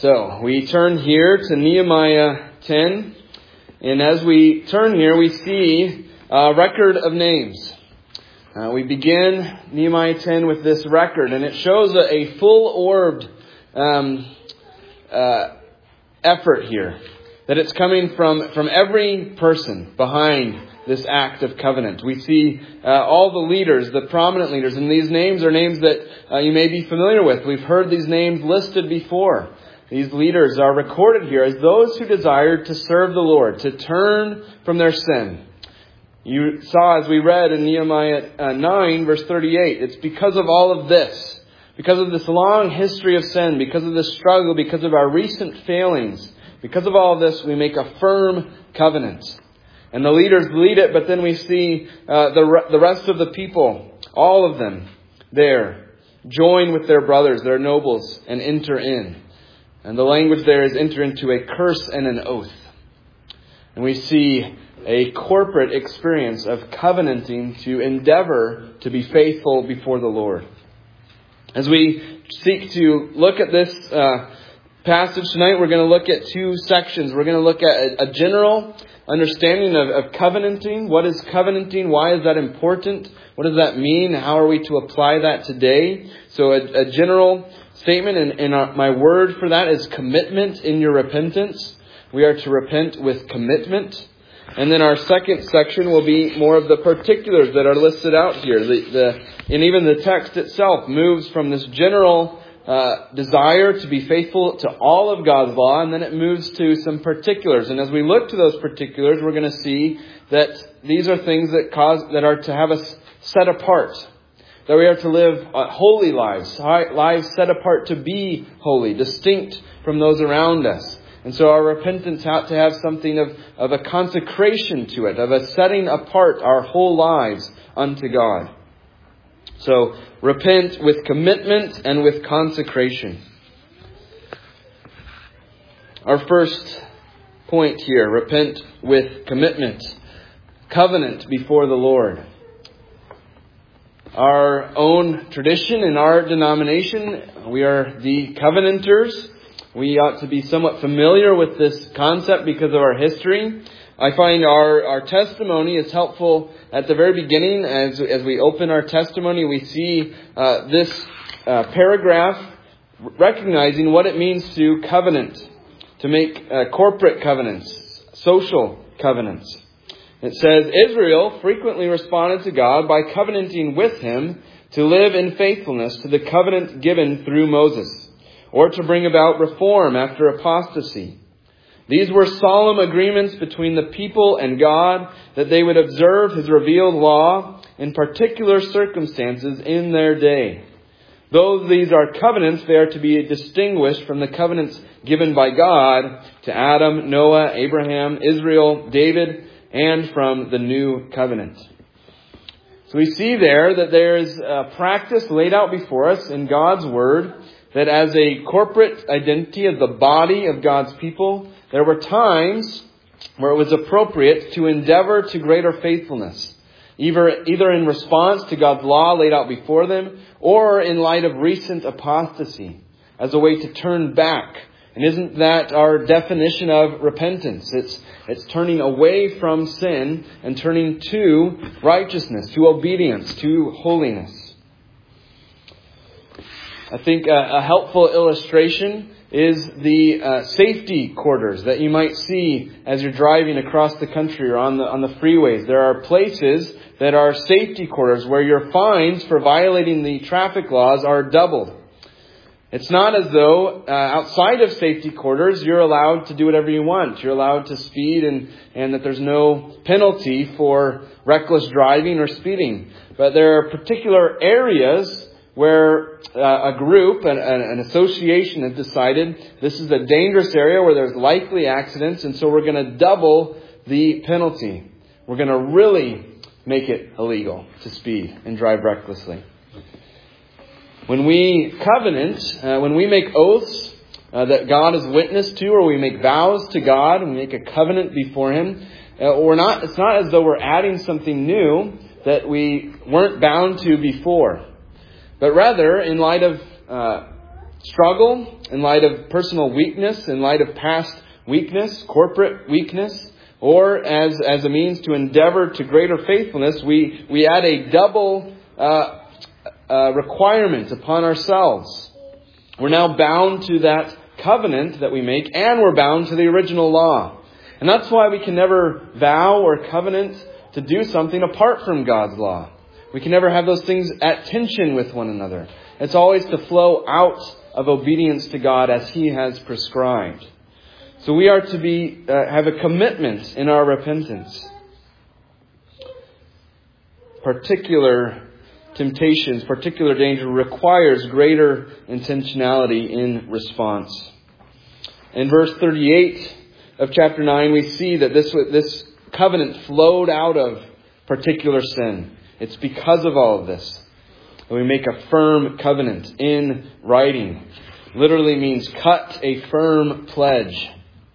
So, we turn here to Nehemiah 10, and as we turn here, we see a record of names. We begin Nehemiah 10 with this record, and it shows a full-orbed effort here. That it's coming from every person behind this act of covenant. We see all the leaders, the prominent leaders, and these names are names that you may be familiar with. We've heard these names listed before. These leaders are recorded here as those who desired to serve the Lord, to turn from their sin. You saw as we read in Nehemiah 9 verse 38, it's because of all of this, because of this long history of sin, because of this struggle, because of our recent failings, because of all of this, we make a firm covenant. And the leaders lead it, but then we see the rest of the people, all of them there, join with their brothers, their nobles, and enter in. And the language there is enter into a curse and an oath. And we see a corporate experience of covenanting to endeavor to be faithful before the Lord. As we seek to look at this passage tonight, we're going to look at two sections. We're going to look at a general understanding of covenanting. What is covenanting? Why is that important? What does that mean? How are we to apply that today? So a general statement, and my word for that is commitment in your repentance. We are to repent with commitment. And then our second section will be more of the particulars that are listed out here. And even the text itself moves from this general desire to be faithful to all of God's law, and then it moves to some particulars. And as we look to those particulars, we're going to see that these are things that are to have us set apart. That we are to live holy lives, lives set apart to be holy, distinct from those around us. And so our repentance has to have something of a consecration to it, of a setting apart our whole lives unto God. So repent with commitment and with consecration. Our first point here, repent with commitment. Covenant before the Lord. Our own tradition in our denomination, we are the Covenanters. We ought to be somewhat familiar with this concept because of our history. I find our testimony is helpful at the very beginning. As we open our testimony, we see this paragraph recognizing what it means to covenant, to make corporate covenants, social covenants. It says, Israel frequently responded to God by covenanting with Him to live in faithfulness to the covenant given through Moses, or to bring about reform after apostasy. These were solemn agreements between the people and God that they would observe His revealed law in particular circumstances in their day. Though these are covenants, they are to be distinguished from the covenants given by God to Adam, Noah, Abraham, Israel, David, and from the new covenant. So we see there that there is a practice laid out before us in God's Word that as a corporate identity of the body of God's people, there were times where it was appropriate to endeavor to greater faithfulness, either in response to God's law laid out before them, or in light of recent apostasy, as a way to turn back. And isn't that our definition of repentance? It's turning away from sin and turning to righteousness, to obedience, to holiness. I think a helpful illustration is the safety quarters that you might see as you're driving across the country or on the freeways. There are places that are safety quarters where your fines for violating the traffic laws are doubled. It's not as though outside of safety quarters you're allowed to do whatever you want. You're allowed to speed and that there's no penalty for reckless driving or speeding. But there are particular areas where a group, an association has decided this is a dangerous area where there's likely accidents, and so we're going to double the penalty. We're going to really make it illegal to speed and drive recklessly. When we covenant, when we make oaths that God is witness to, or we make vows to God and we make a covenant before Him, it's not as though we're adding something new that we weren't bound to before. But rather, in light of struggle, in light of personal weakness, in light of past weakness, corporate weakness, or as a means to endeavor to greater faithfulness, we add a double requirement upon ourselves. We're now bound to that covenant that we make, and we're bound to the original law. And that's why we can never vow or covenant to do something apart from God's law. We can never have those things at tension with one another. It's always to flow out of obedience to God as He has prescribed. So we are to have a commitment in our repentance. Particular temptations, particular danger requires greater intentionality in response. In verse 38 of chapter 9, we see that this covenant flowed out of particular sin. It's because of all of this that we make a firm covenant in writing. Literally means cut a firm pledge.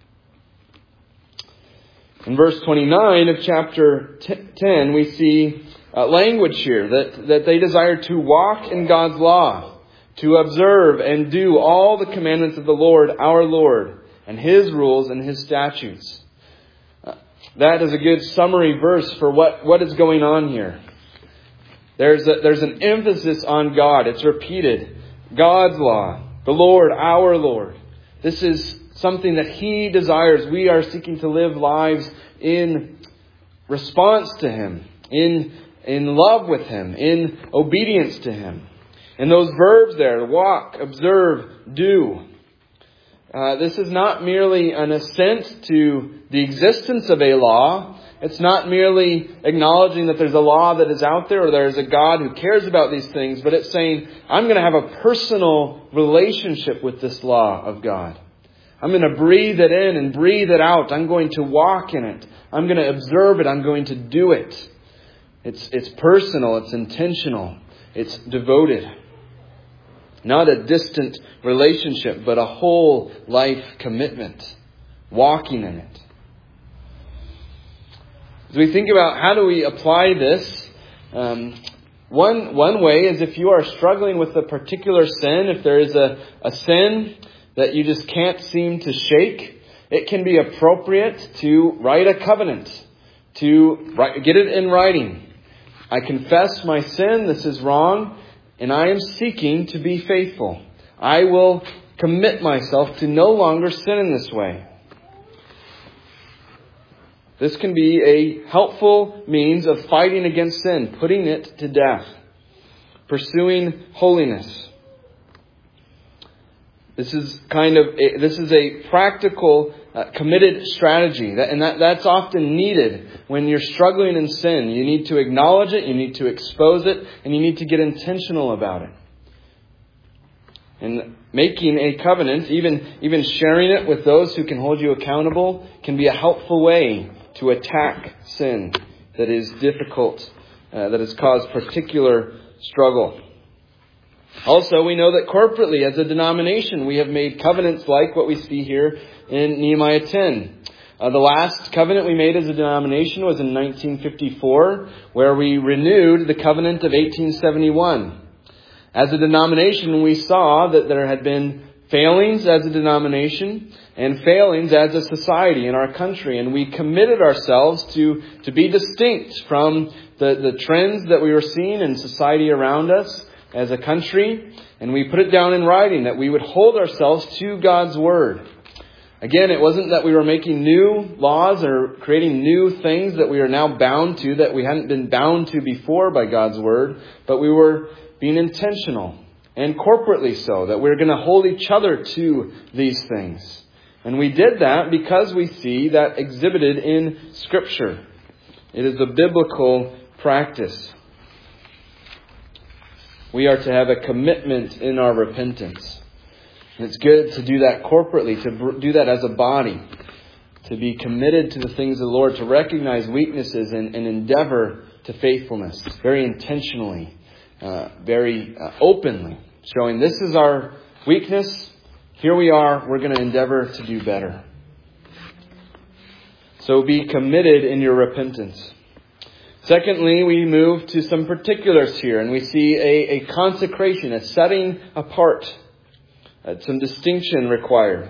In verse 29 of chapter 10, we see language here that they desire to walk in God's law, to observe and do all the commandments of the Lord, our Lord, and His rules and His statutes. That is a good summary verse for what is going on here. There's an emphasis on God. It's repeated. God's law, the Lord, our Lord. This is something that He desires. We are seeking to live lives in response to Him, in love with Him, in obedience to Him. And those verbs there, walk, observe, do. This is not merely an assent to the existence of a law. It's not merely acknowledging that there's a law that is out there or there's a God who cares about these things, but it's saying, I'm going to have a personal relationship with this law of God. I'm going to breathe it in and breathe it out. I'm going to walk in it. I'm going to observe it. I'm going to do it. It's personal. It's intentional. It's devoted. Not a distant relationship, but a whole life commitment. Walking in it. As we think about how do we apply this, one way is if you are struggling with a particular sin, if there is a sin that you just can't seem to shake, it can be appropriate to write a covenant, to get it in writing. I confess my sin, this is wrong, and I am seeking to be faithful. I will commit myself to no longer sin in this way. This can be a helpful means of fighting against sin, putting it to death, pursuing holiness. This is a practical, committed strategy, that's often needed when you're struggling in sin. You need to acknowledge it, you need to expose it, and you need to get intentional about it. And making a covenant, even sharing it with those who can hold you accountable, can be a helpful way to attack sin that is difficult, that has caused particular struggle. Also, we know that corporately, as a denomination, we have made covenants like what we see here in Nehemiah 10. The last covenant we made as a denomination was in 1954, where we renewed the covenant of 1871. As a denomination, we saw that there had been failings as a denomination and failings as a society in our country. And we committed ourselves to be distinct from the trends that we were seeing in society around us as a country. And we put it down in writing that we would hold ourselves to God's Word. Again, it wasn't that we were making new laws or creating new things that we are now bound to, that we hadn't been bound to before by God's Word, but we were being intentional. And corporately so, that we're going to hold each other to these things. And we did that because we see that exhibited in Scripture. It is a biblical practice. We are to have a commitment in our repentance. And it's good to do that corporately, to do that as a body. To be committed to the things of the Lord, to recognize weaknesses and endeavor to faithfulness. Very intentionally, very openly. Showing this is our weakness. Here we are. We're going to endeavor to do better. So be committed in your repentance. Secondly, we move to some particulars here. And we see a consecration, a setting apart. some distinction required.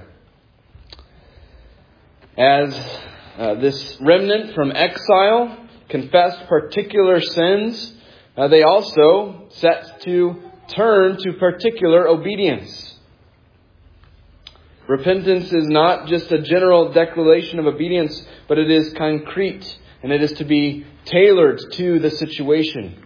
As this remnant from exile confessed particular sins, they also set to turn to particular obedience. Repentance is not just a general declaration of obedience, but it is concrete, and it is to be tailored to the situation.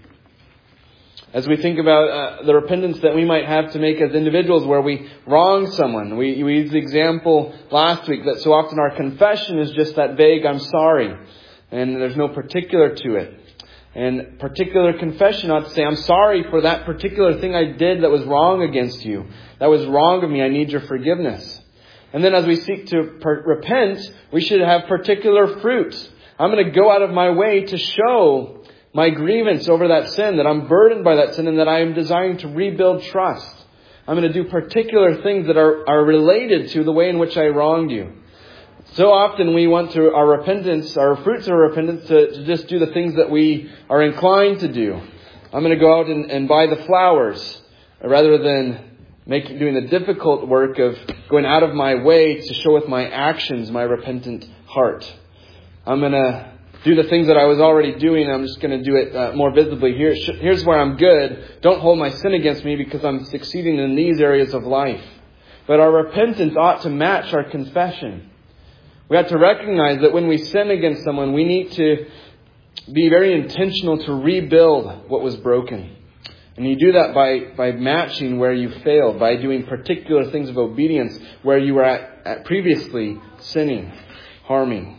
As we think about the repentance that we might have to make as individuals where we wrong someone, we used the example last week that so often our confession is just that vague, I'm sorry, and there's no particular to it. And particular confession ought to say, I'm sorry for that particular thing I did that was wrong against you. That was wrong of me. I need your forgiveness. And then as we seek to repent, we should have particular fruits. I'm going to go out of my way to show my grievance over that sin, that I'm burdened by that sin, and that I am desiring to rebuild trust. I'm going to do particular things that are related to the way in which I wronged you. So often we want to our repentance, our fruits of repentance, to just do the things that we are inclined to do. I'm going to go out and buy the flowers rather than doing the difficult work of going out of my way to show with my actions my repentant heart. I'm going to do the things that I was already doing. I'm just going to do it more visibly. Here's where I'm good. Don't hold my sin against me because I'm succeeding in these areas of life. But our repentance ought to match our confession. We have to recognize that when we sin against someone, we need to be very intentional to rebuild what was broken. And you do that by matching where you failed, by doing particular things of obedience where you were at previously sinning, harming.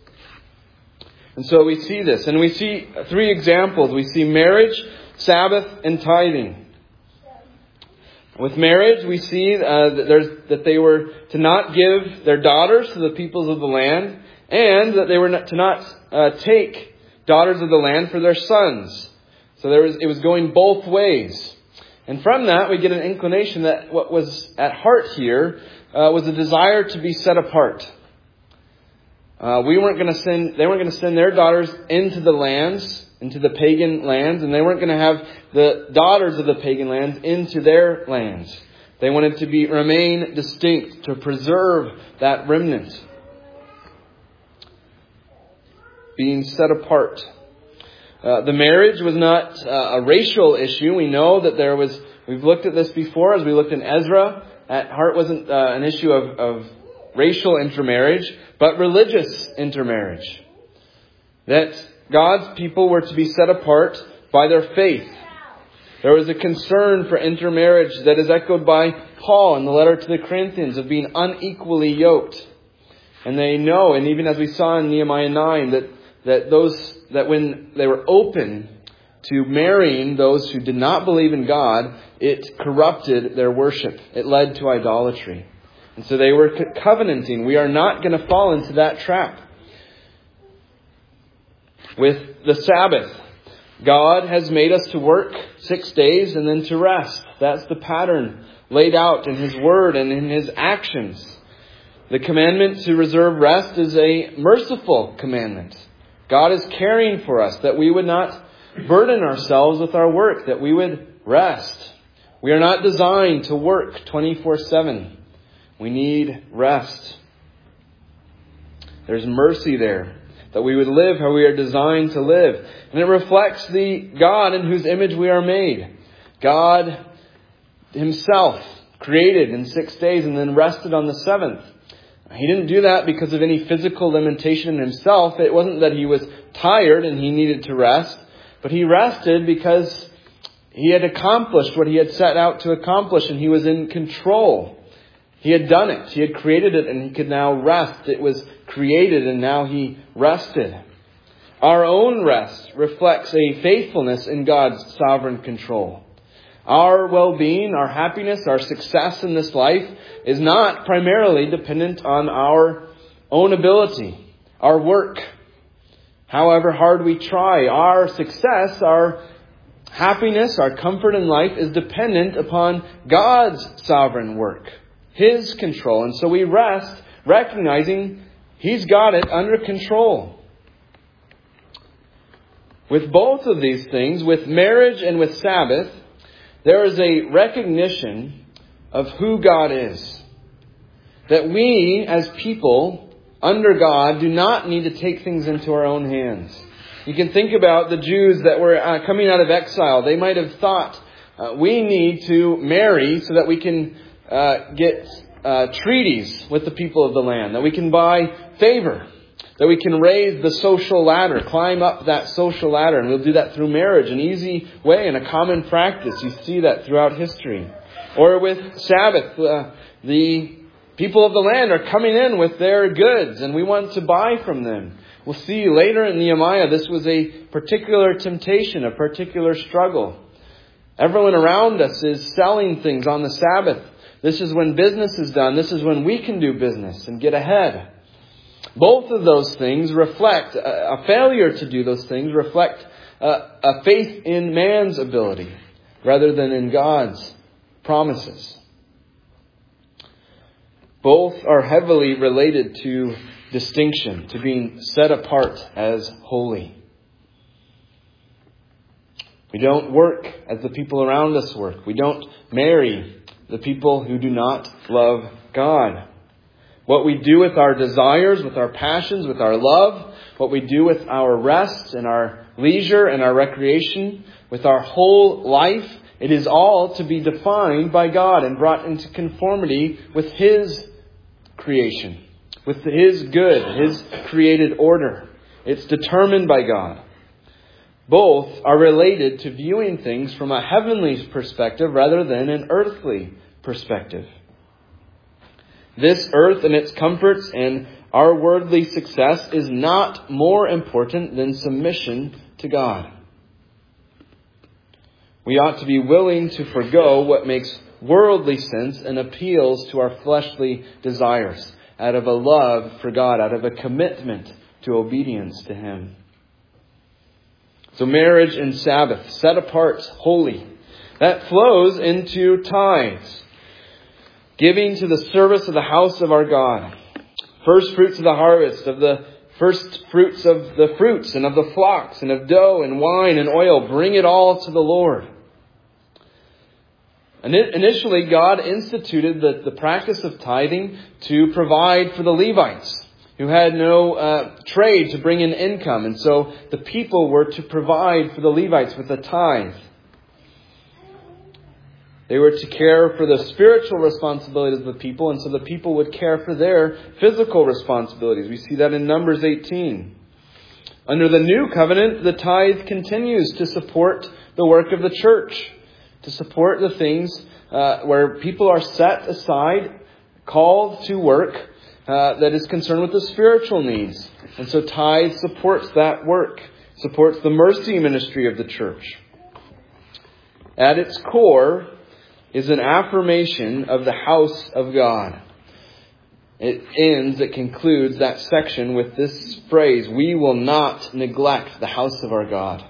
And so we see this. And we see three examples. We see marriage, Sabbath, and tithing. With marriage, we see that they were to not give their daughters to the peoples of the land, and that they were to not take daughters of the land for their sons. So it was going both ways. And from that, we get an inclination that what was at heart here was a desire to be set apart. They weren't going to send their daughters into the lands, into the pagan lands, and they weren't going to have the daughters of the pagan lands into their lands. They wanted to remain distinct, to preserve that remnant, being set apart. The marriage was not a racial issue. We know that we've looked at this before as we looked in Ezra. At heart wasn't an issue of racial intermarriage, but religious intermarriage. That God's people were to be set apart by their faith. There was a concern for intermarriage that is echoed by Paul in the letter to the Corinthians of being unequally yoked. And they know, and even as we saw in Nehemiah 9, that when they were open to marrying those who did not believe in God, it corrupted their worship. It led to idolatry. And so they were covenanting. We are not going to fall into that trap. With the Sabbath, God has made us to work 6 days and then to rest. That's the pattern laid out in His Word and in His actions. The commandment to reserve rest is a merciful commandment. God is caring for us, that we would not burden ourselves with our work, that we would rest. We are not designed to work 24/7. We need rest. There's mercy there, that we would live how we are designed to live. And it reflects the God in whose image we are made. God Himself created in 6 days and then rested on the seventh. He didn't do that because of any physical limitation in Himself. It wasn't that He was tired and He needed to rest, but He rested because He had accomplished what He had set out to accomplish, and He was in control. He had done it. He had created it, and He could now rest. It was created, and now He rested. Our own rest reflects a faithfulness in God's sovereign control. Our well-being, our happiness, our success in this life is not primarily dependent on our own ability, our work. However hard we try, our success, our happiness, our comfort in life is dependent upon God's sovereign work, His control. And so we rest recognizing He's got it under control. With both of these things, with marriage and with Sabbath, there is a recognition of who God is. That we, as people, under God, do not need to take things into our own hands. You can think about the Jews that were coming out of exile. They might have thought, we need to marry so that we can get treaties with the people of the land, that we can buy favor, that we can raise the social ladder, climb up that social ladder, and we'll do that through marriage, an easy way and a common practice. You see that throughout history. Or with Sabbath, the people of the land are coming in with their goods, and we want to buy from them. We'll see later in Nehemiah, this was a particular temptation, a particular struggle. Everyone around us is selling things on the Sabbath. This is when business is done. This is when we can do business and get ahead. Both of those things reflect, a failure to do those things reflect a faith in man's ability rather than in God's promises. Both are heavily related to distinction, to being set apart as holy. We don't work as the people around us work. We don't marry the people who do not love God. What we do with our desires, with our passions, with our love, what we do with our rest and our leisure and our recreation, with our whole life, it is all to be defined by God and brought into conformity with His creation, with His good, His created order. It's determined by God. Both are related to viewing things from a heavenly perspective rather than an earthly perspective. This earth and its comforts and our worldly success is not more important than submission to God. We ought to be willing to forgo what makes worldly sense and appeals to our fleshly desires out of a love for God, out of a commitment to obedience to Him. So marriage and Sabbath, set apart, holy. That flows into tithes. Giving to the service of the house of our God. First fruits of the harvest, of the first fruits of the fruits and of the flocks and of dough and wine and oil. Bring it all to the Lord. And initially, God instituted the practice of tithing to provide for the Levites, who had no trade to bring in income. And so the people were to provide for the Levites with a tithe. They were to care for the spiritual responsibilities of the people, and so the people would care for their physical responsibilities. We see that in Numbers 18. Under the new covenant, the tithe continues to support the work of the church, to support the things where people are set aside, called to work that is concerned with the spiritual needs. And so tithe supports that work, supports the mercy ministry of the church. At its core is an affirmation of the house of God. It concludes that section with this phrase, we will not neglect the house of our God.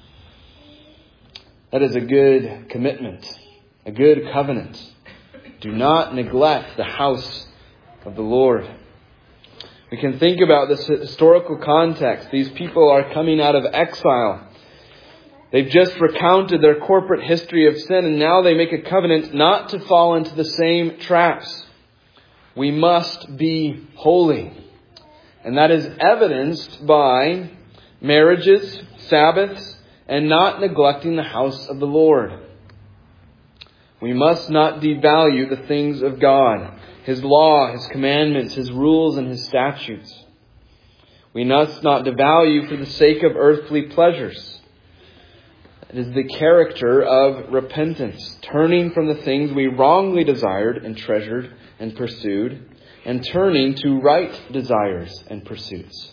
That is a good commitment, a good covenant. Do not neglect the house of the Lord. We can think about this historical context. These people are coming out of exile. They've just recounted their corporate history of sin, and now they make a covenant not to fall into the same traps. We must be holy. And that is evidenced by marriages, Sabbaths, and not neglecting the house of the Lord. We must not devalue the things of God, His law, His commandments, His rules, and His statutes. We must not devalue for the sake of earthly pleasures. It is the character of repentance, turning from the things we wrongly desired and treasured and pursued, and turning to right desires and pursuits.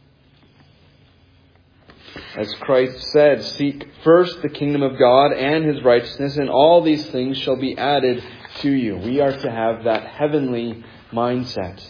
As Christ said, seek first the kingdom of God and His righteousness, and all these things shall be added to you. We are to have that heavenly mindset.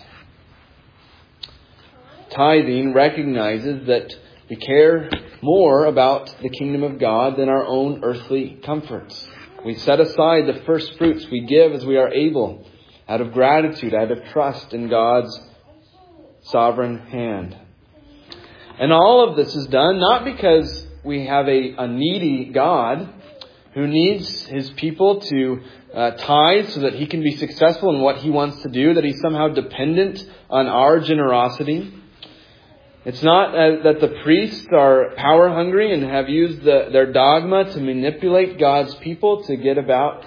Tithing recognizes that we care more about the kingdom of God than our own earthly comforts. We set aside the first fruits. We give as we are able, out of gratitude, out of trust in God's sovereign hand. And all of this is done not because we have a needy God, who needs His people to tithe so that He can be successful in what He wants to do, that He's somehow dependent on our generosity. It's not that the priests are power hungry and have used their dogma to manipulate God's people to get about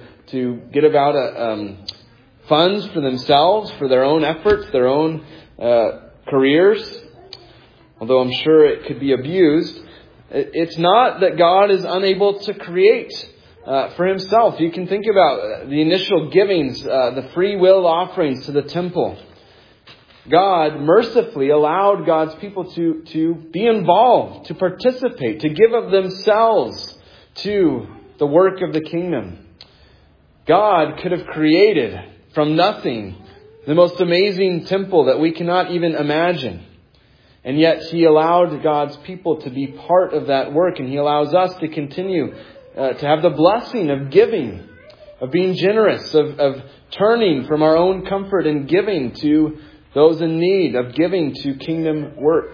funds for themselves, for their own efforts, their own careers. Although I'm sure it could be abused. It's not that God is unable to create for Himself. You can think about the initial givings, the free will offerings to the temple. God mercifully allowed God's people to be involved, to participate, to give of themselves to the work of the kingdom. God could have created from nothing the most amazing temple that we cannot even imagine. And yet He allowed God's people to be part of that work. And He allows us to continue to have the blessing of giving, of being generous, of turning from our own comfort and giving to those in need, of giving to kingdom work.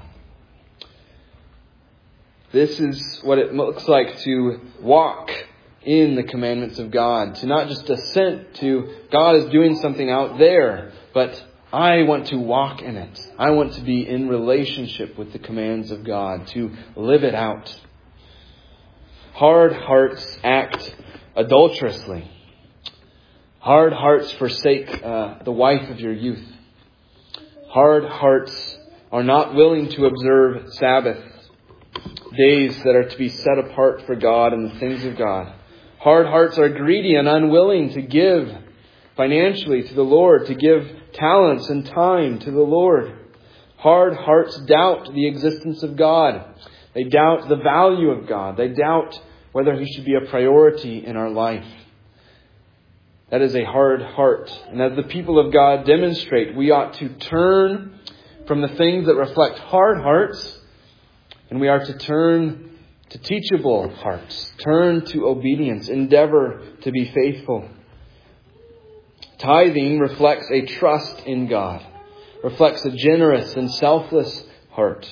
This is what it looks like to walk in the commandments of God. To not just assent to God is doing something out there, but I want to walk in it. I want to be in relationship with the commands of God, to live it out. Hard hearts act adulterously. Hard hearts forsake the wife of your youth. Hard hearts are not willing to observe Sabbath, days that are to be set apart for God and the things of God. Hard hearts are greedy and unwilling to give financially to the Lord, to give talents and time to the Lord. Hard hearts doubt the existence of God. They doubt the value of God. They doubt whether He should be a priority in our life. That is a hard heart. And as the people of God demonstrate, we ought to turn from the things that reflect hard hearts, and we are to turn to teachable hearts. Turn to obedience. Endeavor to be faithful. Tithing reflects a trust in God. Reflects a generous and selfless heart.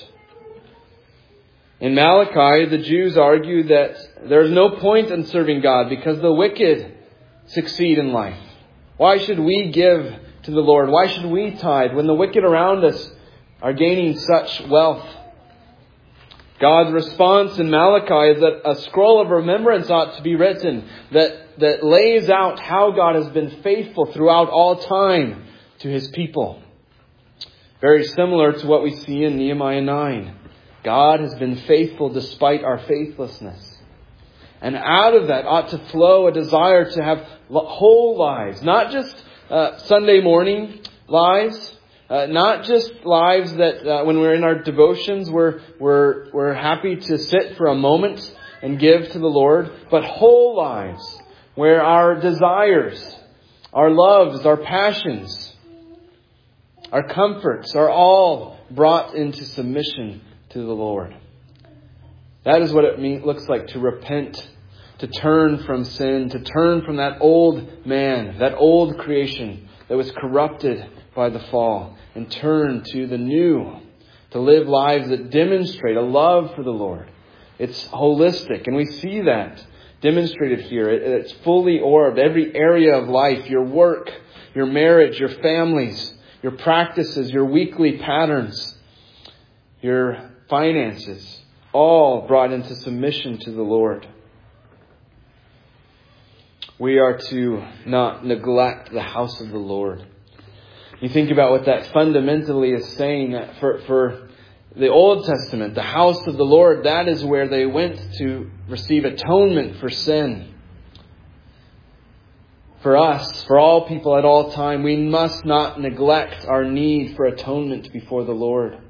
In Malachi, the Jews argue that there is no point in serving God because the wicked succeed in life. Why should we give to the Lord? Why should we tithe when the wicked around us are gaining such wealth? God's response in Malachi is that a scroll of remembrance ought to be written that lays out how God has been faithful throughout all time to His people. Very similar to what we see in Nehemiah 9. God has been faithful despite our faithlessness. And out of that ought to flow a desire to have whole lives, not just Sunday morning lives, not just lives that when we're in our devotions we're happy to sit for a moment and give to the Lord, but whole lives where our desires, our loves, our passions, our comforts are all brought into submission to the Lord. That is what it looks like to repent, to turn from sin, to turn from that old man, that old creation that was corrupted by the fall, and turn to the new, to live lives that demonstrate a love for the Lord. It's holistic, and we see that demonstrated here. It's fully orbed. Every area of life, your work, your marriage, your families, your practices, your weekly patterns, your finances, all brought into submission to the Lord. We are to not neglect the house of the Lord. You think about what that fundamentally is saying. For the Old Testament, the house of the Lord, that is where they went to receive atonement for sin. For us, for all people at all time, we must not neglect our need for atonement before the Lord.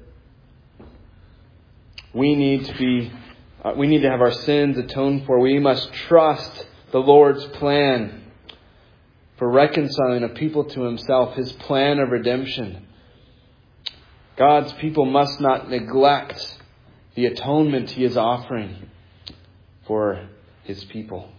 We need to have our sins atoned for. We must trust the Lord's plan for reconciling a people to Himself, His plan of redemption. God's people must not neglect the atonement He is offering for His people.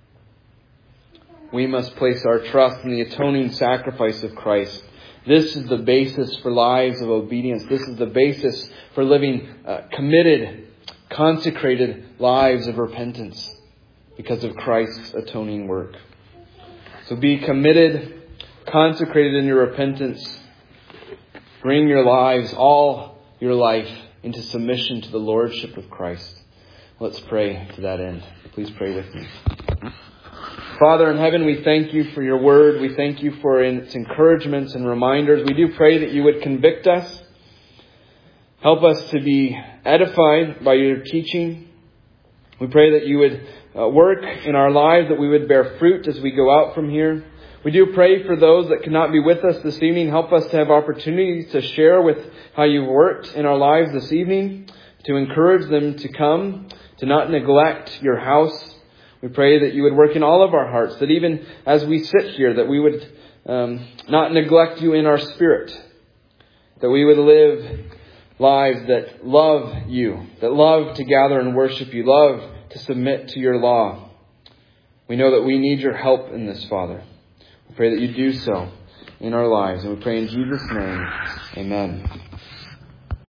We must place our trust in the atoning sacrifice of Christ. This is the basis for lives of obedience. This is the basis for living committed, consecrated lives of repentance. because of Christ's atoning work. So be committed, consecrated in your repentance. Bring your lives, all your life, into submission to the Lordship of Christ. Let's pray to that end. Please pray with me. Father in heaven, we thank you for your word. We thank you for its encouragements and reminders. We do pray that you would convict us. Help us to be edified by your teaching. We pray that you would work in our lives, that we would bear fruit as we go out from here. We do pray for those that cannot be with us this evening. Help us to have opportunities to share with how you've worked in our lives this evening, to encourage them to come, to not neglect your house. We pray that you would work in all of our hearts, that even as we sit here, that we would not neglect you in our spirit, that we would live lives that love you, that love to gather and worship you, love to submit to your law. We know that we need your help in this, Father. We pray that you do so in our lives. And we pray in Jesus' name, amen.